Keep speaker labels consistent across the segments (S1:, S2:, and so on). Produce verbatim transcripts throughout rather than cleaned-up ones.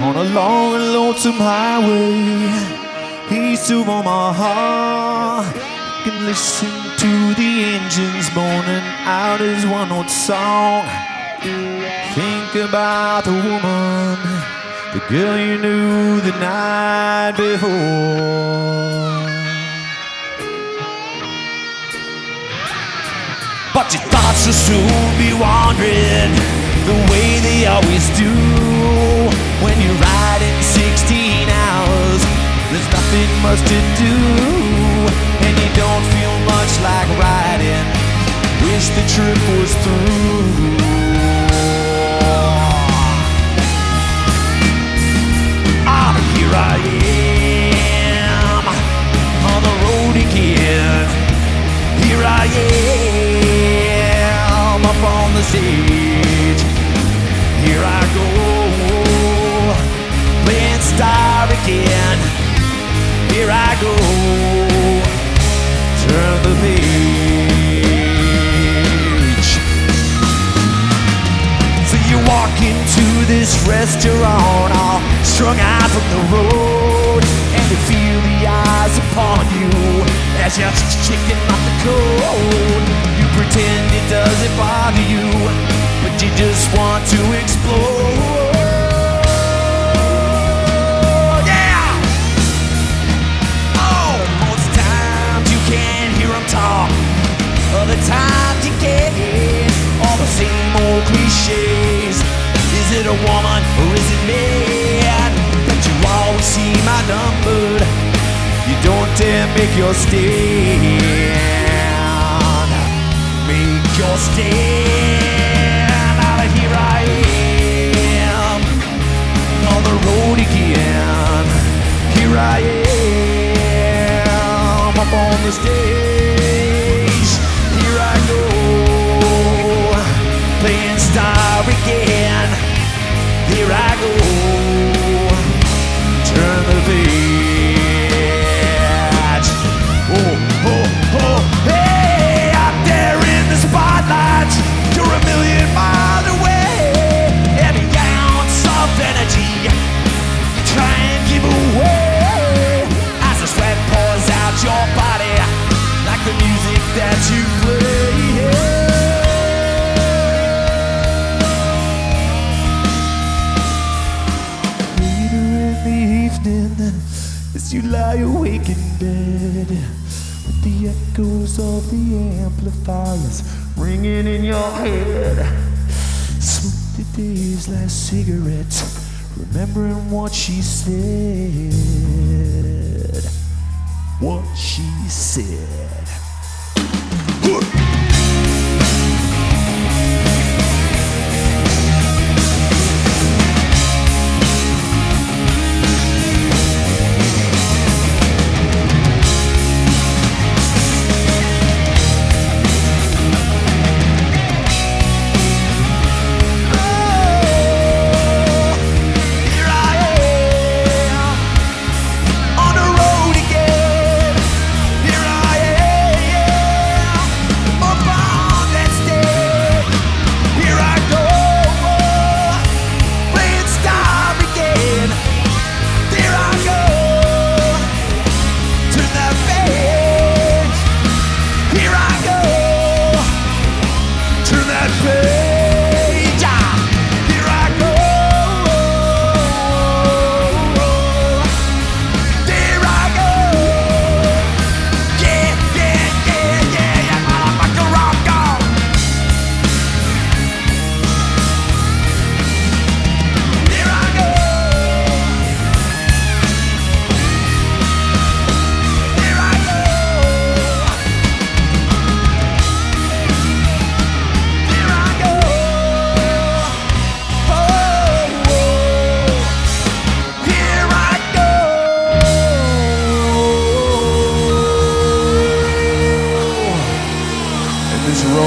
S1: On a long and lonesome highway, east of Omaha, you can listen to the engines moaning out his one note song. Think about the woman, the girl you knew the night before. But your thoughts will soon be wandering the way they always do. When you're riding sixteen hours, there's nothing much to do, and you don't feel much like riding. Wish the trip was through. Ah, here I am on the road again. Here I am up on the stage. Here I go, playing star again. Here I go, turn the page. So you walk into this restaurant all strung out from the road, and you feel the eyes upon you as you're chicken off the code. You pretend it doesn't bother you, but you just want to explode. Yeah! Oh, most times you can't hear them talk. Other times you get all the same old cliches. Is it a woman or is it man? But you always seem outnumbered. You don't dare make your stand. Make your stand. Out of here I am on the road again. Here I am up on the stage. Here I go, playing star again. Here I go, turn the page. Oh, oh, oh, hey, out there in the spotlight, you're a million miles away. Every ounce of energy you try and give away as the sweat pours out your body like the music that you play. Later in the evening, as you lie awake in bed, with the echoes of the amplifiers ringing in your head, smoke the day's last cigarette, remembering what she said. What she said.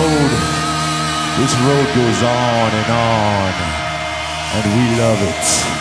S1: This road goes on and on, and we love it.